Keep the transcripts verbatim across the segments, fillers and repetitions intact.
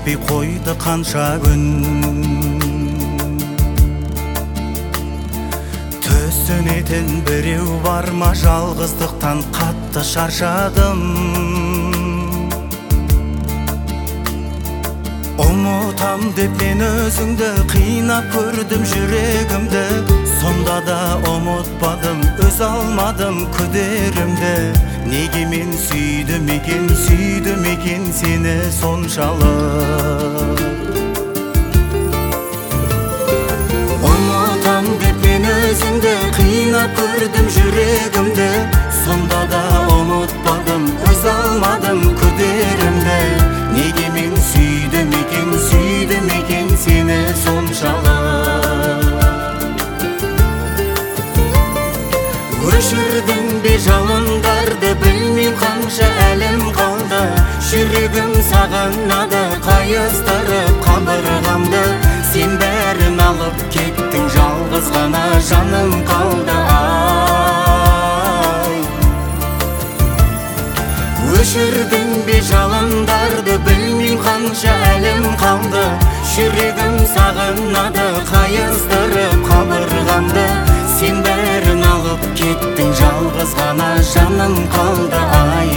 жетпей қойды қанша күн. Түсінетін біреу бар ма, жалғыздықтан қатты шаршадым. Ұмытам деп мен өзіңді қинап көрдім жүрегімді, сонда да ұмытпадым, өз алмадым күдерімді. Неге мен сүйдім екен, сүйдім екен сені соншалық. Ұмытам деп мен өзіңді қинап көрдім жүрегімді, сонда да ұмытпадым, өз алмадым күдерімді. Неге мен сүйдім екен, сүйдім екен сені соншалық. Өшірдің бе жалындарды, білмейм қанша әлім қалды. Жүрегім сағынады, қайыстырып қабырғамды. Сен бәрін алып кеттің, жалғыз ғана жаным қалды. Ай, өшірдің бе жалындарды, білмейм қанша әлім қалды. Жүрегім сағынады, қайыстырып қабырғамды. Сен бәрін алып кеттің, жалғыз ғана жаным қалды. Ай,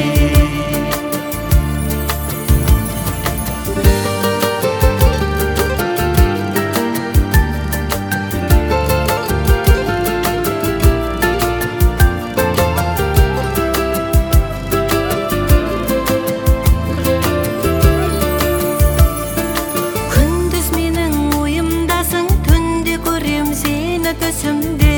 түсімде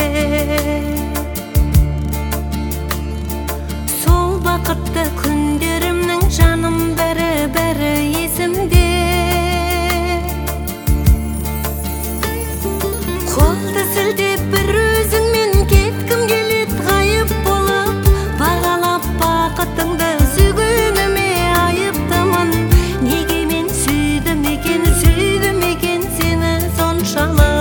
сол бақытты күндерімнің жаным бәрі-бәрі есімде. Қолды сілтеп бір өзіңмен кеткім келет, ғайып болып бағалап бақытыңды сүйгеніме айыптымын. Неге мен сүйдім екен, сүйдім екен сені соншалық.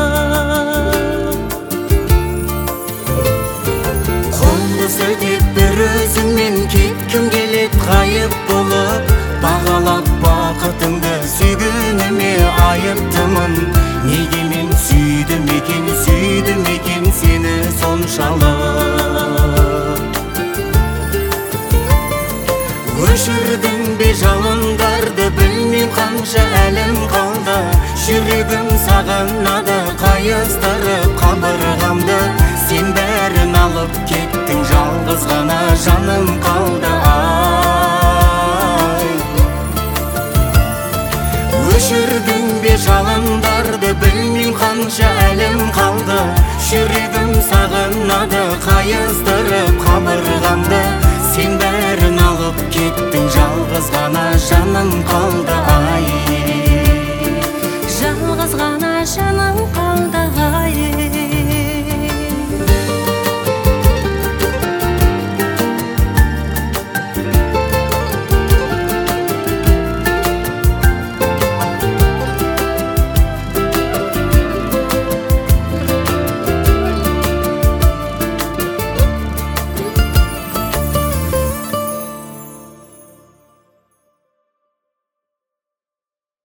Сілтеп бір өзіңмен кеткім келет, ғайып болып бағалап бақытыңды сүйгеніме айыптымын. Неге мен сүйдім екен, сүйдім екен сені соншалық. Өшірдің бе жалындарды, білмейм қанша әлім қалды. Жүрегім сағынады, қайыстырып қабырғамды. Сен бәрін алып кеттің, жалғыз ғана жаным қалды. Ай, өшірдің бе жалындарды, білмейм қанша әлім қалды. Жүрегім сағынады, қайыстырып қабырғамды. Сен бәрін алып кеттің, жалғыз ғана жаным қалды. Ай, жалғыз ғана жаным қалды.